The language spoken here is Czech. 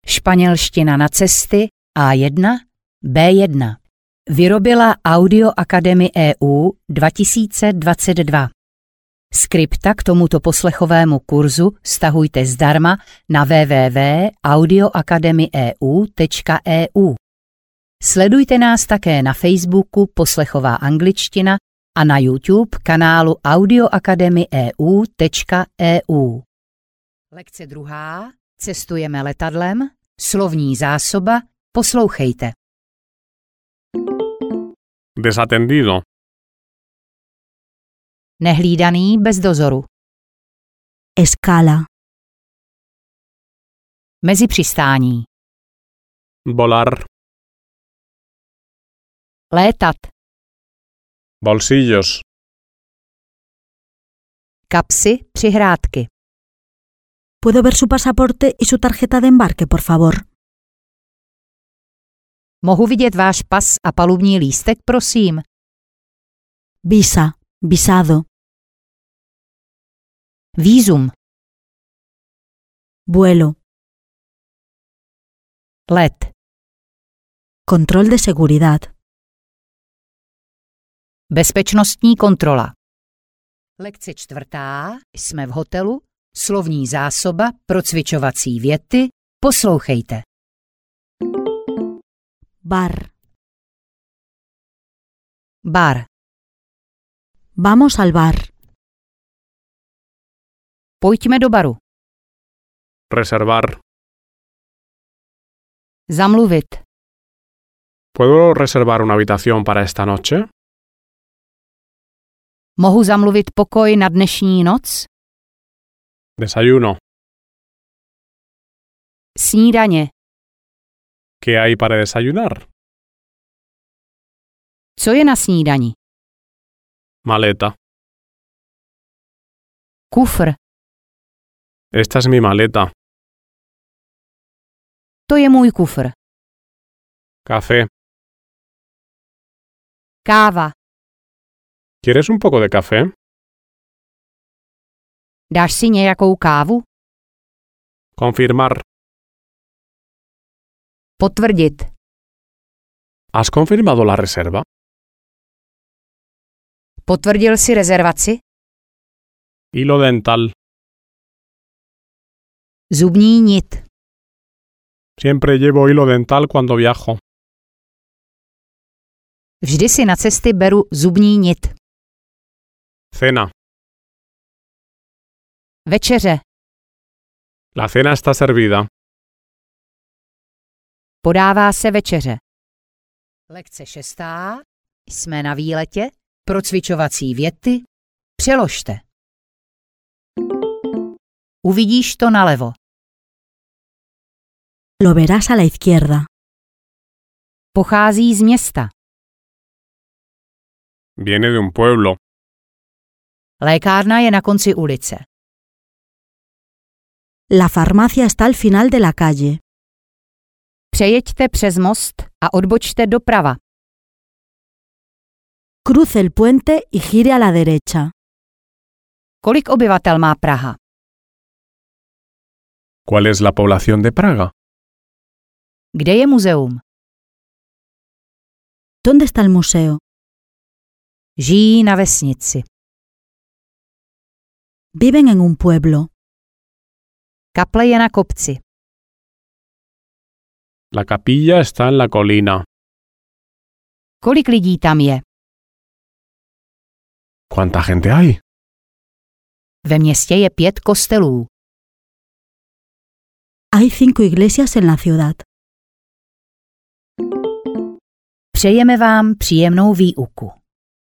Španělština na cesty A1, B1. Vyrobila Audio Academy EU 2022. Skripta k tomuto poslechovému kurzu stahujte zdarma na www.audioacademyeu.eu. Sledujte nás také na Facebooku Poslechová angličtina a na YouTube kanálu audioacademyeu.eu. Lekce 2. Cestujeme letadlem. Slovní zásoba. Poslouchejte. Desatendido. Nehlídaný bez dozoru. Escala. Mezi přistání. Volar. Létat. Bolsillos. Kapsy, přihrádky. ¿Puedo ver su pasaporte y su tarjeta de embarque, por favor? Mohu vidět váš pas a palubní lístek, prosím? Visa. Visado. Vízum. Vuelo. Let. Control de seguridad. Bezpečnostní kontrola. Lekce 4. Jsme v hotelu. Slovní zásoba, procvičovací věty. Poslouchejte. Bar. Bar. Vamos al bar. Pojďme do baru. Reservar. Zamluvit. ¿Puedo reservar una habitación para esta noche? Mohu zamluvit pokoj na dnešní noc? Desayuno. Snídaně. ¿Qué hay para desayunar? Co je na snídani? Maleta. Kufr. Esta es mi maleta. To je můj kufr. Café. Káva. ¿Quieres un poco de café? Dáš si nějakou kávu? Confirmar. Potvrdit. ¿Has confirmado la reserva? Potvrdil si rezervaci? Hilo dental. Zubní nit. Siempre llevo hilo dental cuando viajo. Vždy si na cesty beru zubní nit. Cena. Večeře. La cena está servida. Podává se večeře. Lekce 6. Jsme na výletě. Procvičovací věty. Přeložte. Uvidíš to nalevo. Lo verás a la izquierda. Pochází z města. Viene de un pueblo. Lékárna je na konci ulice. La farmacia está al final de la calle. Přejeďte přes most a odbočte doprava. Cruce el puente y gire a la derecha. Kolik obyvatel má Praha? ¿Cuál es la población de Praga? Kde je muzeum? ¿Dónde está el museo? Žijí na vesnici. Viven en un pueblo. Kaple je na kopci. La capilla está en la colina. Kolik lidí tam je? ¿Cuánta gente hay? Ve městě je 5 kostelů. Hay 5 iglesias en la ciudad. Přejeme vám příjemnou výuku.